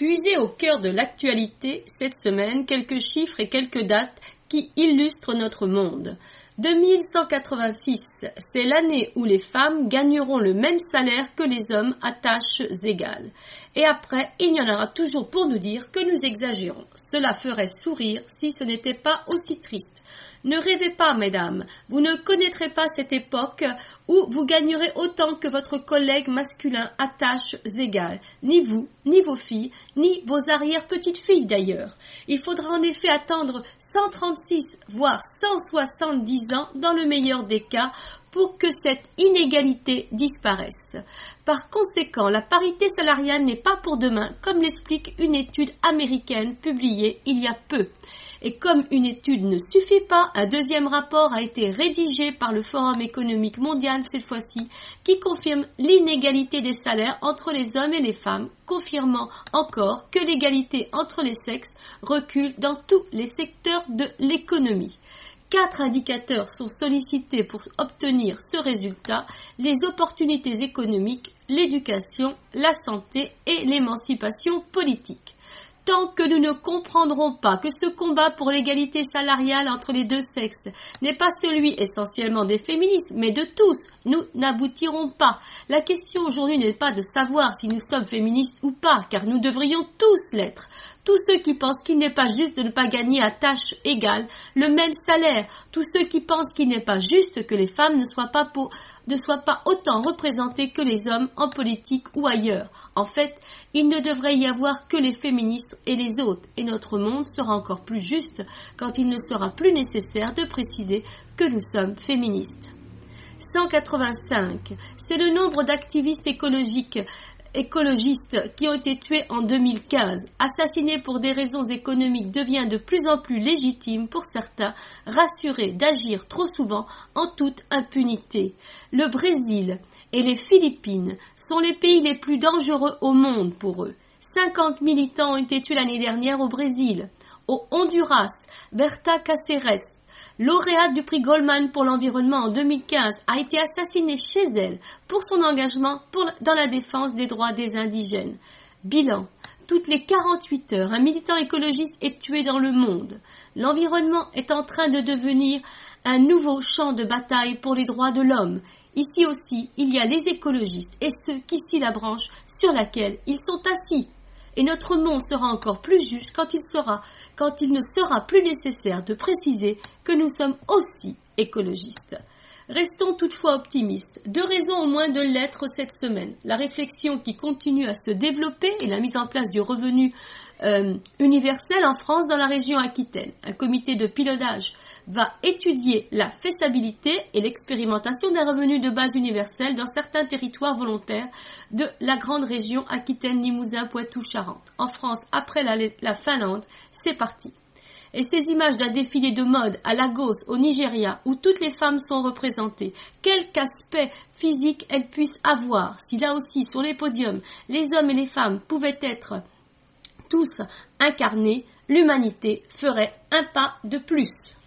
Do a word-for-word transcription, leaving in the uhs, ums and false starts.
Puisez au cœur de l'actualité cette semaine quelques chiffres et quelques dates qui illustrent notre monde. deux mille cent quatre-vingt-six, c'est l'année où les femmes gagneront le même salaire que les hommes à tâches égales. Et après, il y en aura toujours pour nous dire que nous exagérons. Cela ferait sourire si ce n'était pas aussi triste. Ne rêvez pas, mesdames, vous ne connaîtrez pas cette époque où vous gagnerez autant que votre collègue masculin à tâches égales, ni vous, ni vos filles, ni vos arrière-petites-filles d'ailleurs. Il faudra en effet attendre cent trente-six, voire cent soixante-dix ans dans le meilleur des cas pour que cette inégalité disparaisse. Par conséquent, la parité salariale n'est pas pour demain, comme l'explique une étude américaine publiée il y a peu. Et comme une étude ne suffit pas, un deuxième rapport a été rédigé par le Forum économique mondial cette fois-ci, qui confirme l'inégalité des salaires entre les hommes et les femmes, confirmant encore que l'égalité entre les sexes recule dans tous les secteurs de l'économie. Quatre indicateurs sont sollicités pour obtenir ce résultat: les opportunités économiques, l'éducation, la santé et l'émancipation politique. Tant que nous ne comprendrons pas que ce combat pour l'égalité salariale entre les deux sexes n'est pas celui essentiellement des féministes, mais de tous, nous n'aboutirons pas. La question aujourd'hui n'est pas de savoir si nous sommes féministes ou pas, car nous devrions tous l'être. Tous ceux qui pensent qu'il n'est pas juste de ne pas gagner à tâches égales le même salaire, tous ceux qui pensent qu'il n'est pas juste que les femmes ne soient pas pour, ne soient pas autant représentées que les hommes en politique ou ailleurs. En fait, il ne devrait y avoir que les féministes et les autres, et notre monde sera encore plus juste quand il ne sera plus nécessaire de préciser que nous sommes féministes. cent quatre-vingt-cinq, c'est le nombre d'activistes écologiques écologistes qui ont été tués en deux mille quinze. Assassiner pour des raisons économiques devient de plus en plus légitime pour certains, rassurés d'agir trop souvent en toute impunité. Le Brésil et les Philippines sont les pays les plus dangereux au monde pour eux. cinquante militants ont été tués l'année dernière au Brésil. Au Honduras, Berta Cáceres, lauréate du prix Goldman pour l'environnement en deux mille quinze, a été assassinée chez elle pour son engagement pour, dans la défense des droits des indigènes. Bilan: toutes les quarante-huit heures, un militant écologiste est tué dans le monde. L'environnement est en train de devenir un nouveau champ de bataille pour les droits de l'homme. Ici aussi, il y a les écologistes et ceux qui scient la branche sur laquelle ils sont assis. Et notre monde sera encore plus juste quand il sera, quand il ne sera plus nécessaire de préciser que nous sommes aussi écologistes. Restons toutefois optimistes. Deux raisons au moins de l'être cette semaine. La réflexion qui continue à se développer et la mise en place du revenu euh, universel en France dans la région Aquitaine. Un comité de pilotage va étudier la faisabilité et l'expérimentation d'un revenu de base universel dans certains territoires volontaires de la grande région Aquitaine, Limousin, Poitou, Charentes. En France, après la, la Finlande, c'est parti. Et ces images d'un défilé de mode à Lagos, au Nigeria, où toutes les femmes sont représentées, quelque aspect physique elles puissent avoir, si là aussi, sur les podiums, les hommes et les femmes pouvaient être tous incarnés, l'humanité ferait un pas de plus.